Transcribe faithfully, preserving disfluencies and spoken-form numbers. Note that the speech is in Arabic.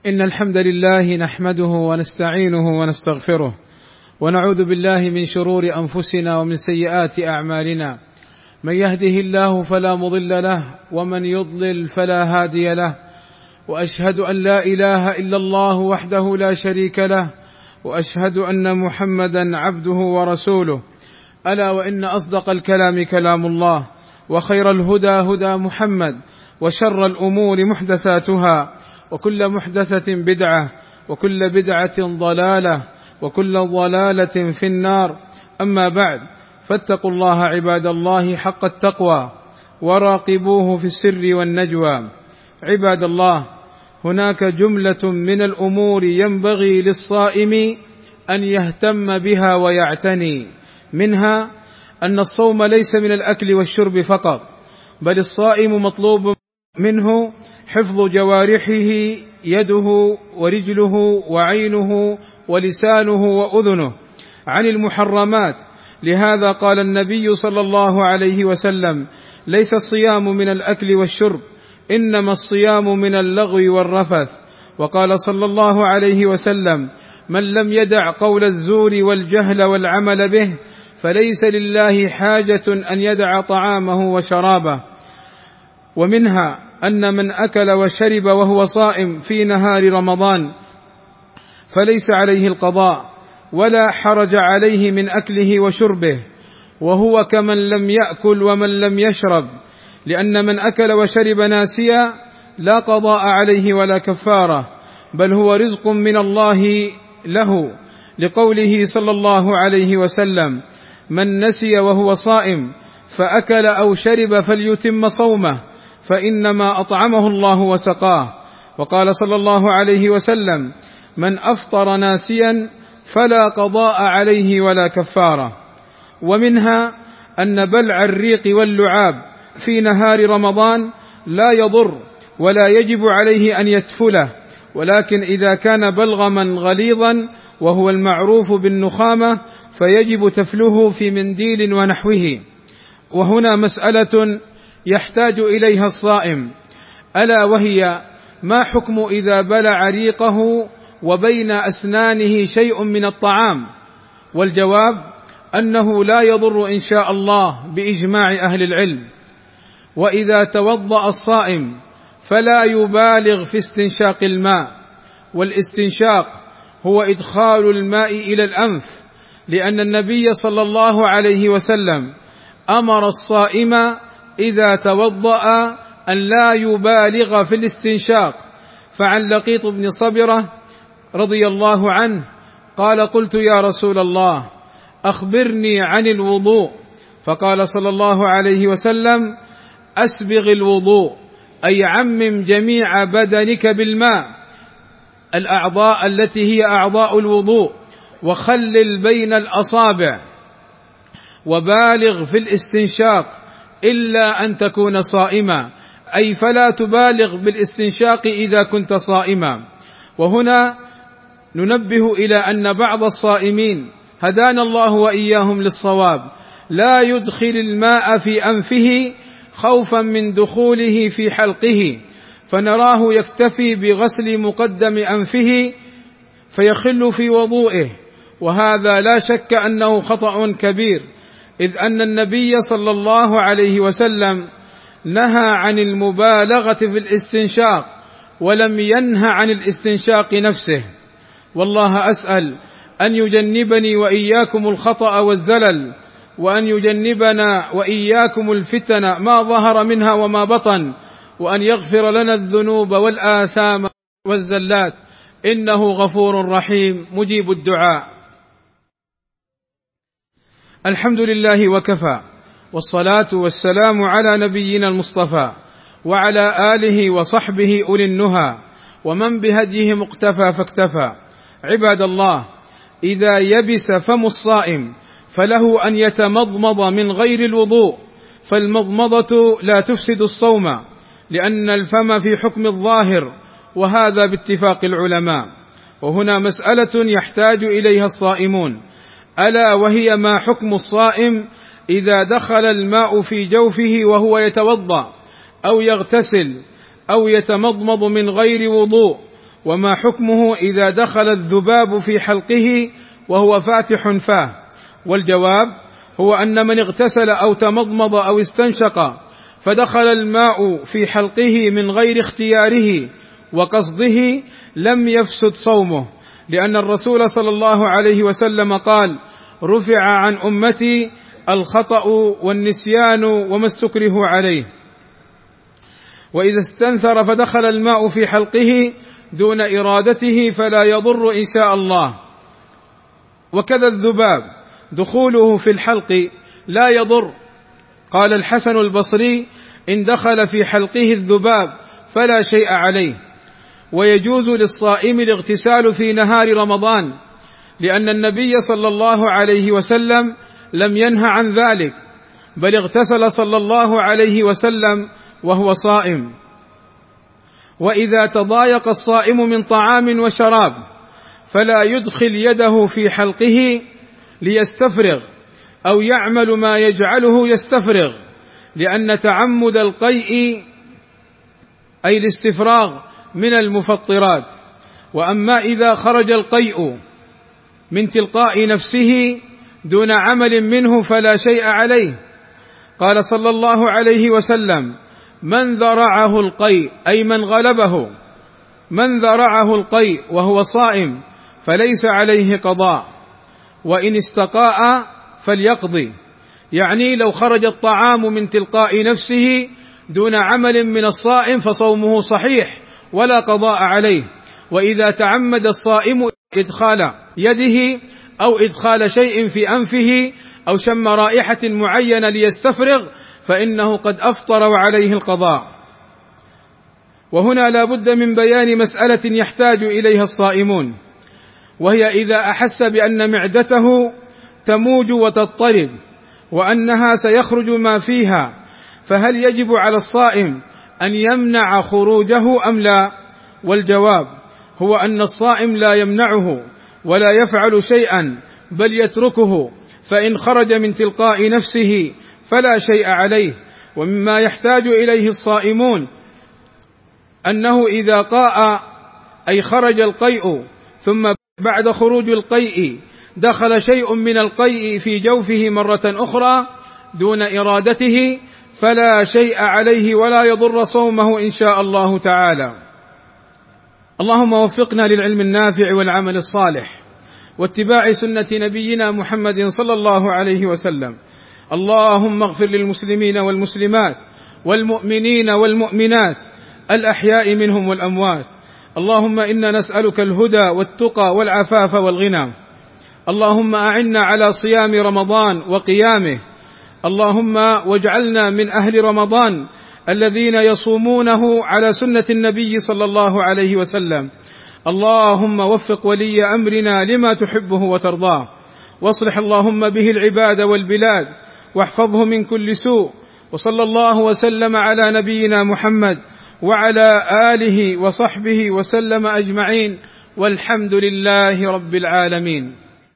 إن الحمد لله نحمده ونستعينه ونستغفره ونعوذ بالله من شرور أنفسنا ومن سيئات أعمالنا. من يهده الله فلا مضل له ومن يضلل فلا هادي له، وأشهد أن لا إله إلا الله وحده لا شريك له، وأشهد أن محمدا عبده ورسوله. ألا وإن أصدق الكلام كلام الله، وخير الهدى هدى محمد، وشر الأمور محدثاتها، وكل محدثة بدعة، وكل بدعة ضلالة، وكل ضلالة في النار. أما بعد، فاتقوا الله عباد الله حق التقوى، وراقبوه في السر والنجوى. عباد الله، هناك جملة من الأمور ينبغي للصائم أن يهتم بها ويعتني منها أن الصوم ليس من الأكل والشرب فقط، بل الصائم مطلوب منه حفظ جوارحه، يده ورجله وعينه ولسانه وأذنه عن المحرمات. لهذا قال النبي صلى الله عليه وسلم: ليس الصيام من الأكل والشرب، إنما الصيام من اللغو والرفث. وقال صلى الله عليه وسلم: من لم يدع قول الزور والجهل والعمل به فليس لله حاجة أن يدع طعامه وشرابه. ومنها أن من أكل وشرب وهو صائم في نهار رمضان فليس عليه القضاء ولا حرج عليه من أكله وشربه، وهو كمن لم يأكل ومن لم يشرب، لأن من أكل وشرب ناسيا لا قضاء عليه ولا كفارة، بل هو رزق من الله له، لقوله صلى الله عليه وسلم: من نسي وهو صائم فأكل أو شرب فليتم صومه، فإنما أطعمه الله وسقاه. وقال صلى الله عليه وسلم: من أفطر ناسيا فلا قضاء عليه ولا كفارة. ومنها أن بلع الريق واللعاب في نهار رمضان لا يضر ولا يجب عليه أن يتفله، ولكن إذا كان بلغما غليظا وهو المعروف بالنخامة فيجب تفله في منديل ونحوه. وهنا مسألة يحتاج إليها الصائم، ألا وهي: ما حكم إذا بلع ريقه وبين أسنانه شيء من الطعام؟ والجواب أنه لا يضر إن شاء الله بإجماع أهل العلم. وإذا توضأ الصائم فلا يبالغ في استنشاق الماء، والاستنشاق هو إدخال الماء إلى الأنف، لأن النبي صلى الله عليه وسلم أمر الصائم إذا توضأ أن لا يبالغ في الاستنشاق. فعن لقيط بن صبرة رضي الله عنه قال: قلت يا رسول الله أخبرني عن الوضوء، فقال صلى الله عليه وسلم: أسبغ الوضوء، أي عمم جميع بدنك بالماء، الأعضاء التي هي أعضاء الوضوء، وخلل بين الأصابع، وبالغ في الاستنشاق إلا أن تكون صائما، أي فلا تبالغ بالاستنشاق إذا كنت صائما. وهنا ننبه إلى أن بعض الصائمين هدانا الله وإياهم للصواب لا يدخل الماء في أنفه خوفا من دخوله في حلقه، فنراه يكتفي بغسل مقدم أنفه فيخل في وضوئه، وهذا لا شك أنه خطأ كبير، إذ أن النبي صلى الله عليه وسلم نهى عن المبالغة في الاستنشاق ولم ينه عن الاستنشاق نفسه. والله أسأل أن يجنبني وإياكم الخطأ والزلل، وأن يجنبنا وإياكم الفتن ما ظهر منها وما بطن، وأن يغفر لنا الذنوب والآثام والزلات، إنه غفور رحيم مجيب الدعاء. الحمد لله وكفى، والصلاة والسلام على نبينا المصطفى وعلى آله وصحبه أولي النهى ومن بهديه مقتفى فاكتفى. عباد الله، إذا يبس فم الصائم فله أن يتمضمض من غير الوضوء، فالمضمضة لا تفسد الصوم، لأن الفم في حكم الظاهر، وهذا باتفاق العلماء. وهنا مسألة يحتاج إليها الصائمون، ألا وهي: ما حكم الصائم إذا دخل الماء في جوفه وهو يتوضأ أو يغتسل أو يتمضمض من غير وضوء، وما حكمه إذا دخل الذباب في حلقه وهو فاتح فاه؟ والجواب هو أن من اغتسل أو تمضمض أو استنشق فدخل الماء في حلقه من غير اختياره وقصده لم يفسد صومه، لأن الرسول صلى الله عليه وسلم قال: رفع عن أمتي الخطأ والنسيان وما استكرهوا عليه. وإذا استنثر فدخل الماء في حلقه دون إرادته فلا يضر إن شاء الله. وكذا الذباب دخوله في الحلق لا يضر. قال الحسن البصري: إن دخل في حلقه الذباب فلا شيء عليه. ويجوز للصائم الاغتسال في نهار رمضان، لأن النبي صلى الله عليه وسلم لم ينه عن ذلك، بل اغتسل صلى الله عليه وسلم وهو صائم. وإذا تضايق الصائم من طعام وشراب فلا يدخل يده في حلقه ليستفرغ أو يعمل ما يجعله يستفرغ، لأن تعمد القيء أي الاستفراغ من المفطرات. وأما إذا خرج القيء من تلقاء نفسه دون عمل منه فلا شيء عليه. قال صلى الله عليه وسلم: من ذرعه القيء أي من غلبه، من ذرعه القيء وهو صائم فليس عليه قضاء، وإن استقاء فليقضي. يعني لو خرج الطعام من تلقاء نفسه دون عمل من الصائم فصومه صحيح ولا قضاء عليه. وإذا تعمد الصائم إدخال يده أو إدخال شيء في أنفه أو شم رائحة معينة ليستفرغ فإنه قد أفطر وعليه القضاء. وهنا لا بد من بيان مسألة يحتاج إليها الصائمون، وهي إذا أحس بأن معدته تموج وتضطرب وأنها سيخرج ما فيها، فهل يجب على الصائم أن يمنع خروجه أم لا؟ والجواب هو أن الصائم لا يمنعه ولا يفعل شيئا، بل يتركه، فإن خرج من تلقاء نفسه فلا شيء عليه. ومما يحتاج إليه الصائمون أنه إذا قاء أي خرج القيء ثم بعد خروج القيء دخل شيء من القيء في جوفه مرة أخرى دون إرادته فلا شيء عليه ولا يضر صومه إن شاء الله تعالى. اللهم وفقنا للعلم النافع والعمل الصالح واتباع سنة نبينا محمد صلى الله عليه وسلم. اللهم اغفر للمسلمين والمسلمات والمؤمنين والمؤمنات الأحياء منهم والأموات. اللهم إنا نسألك الهدى والتقى والعفاف والغنى. اللهم أعنا على صيام رمضان وقيامه. اللهم واجعلنا من أهل رمضان الذين يصومونه على سنة النبي صلى الله عليه وسلم. اللهم وفق ولي أمرنا لما تحبه وترضاه، واصلح اللهم به العباد والبلاد، واحفظه من كل سوء. وصلى الله وسلم على نبينا محمد وعلى آله وصحبه وسلم أجمعين، والحمد لله رب العالمين.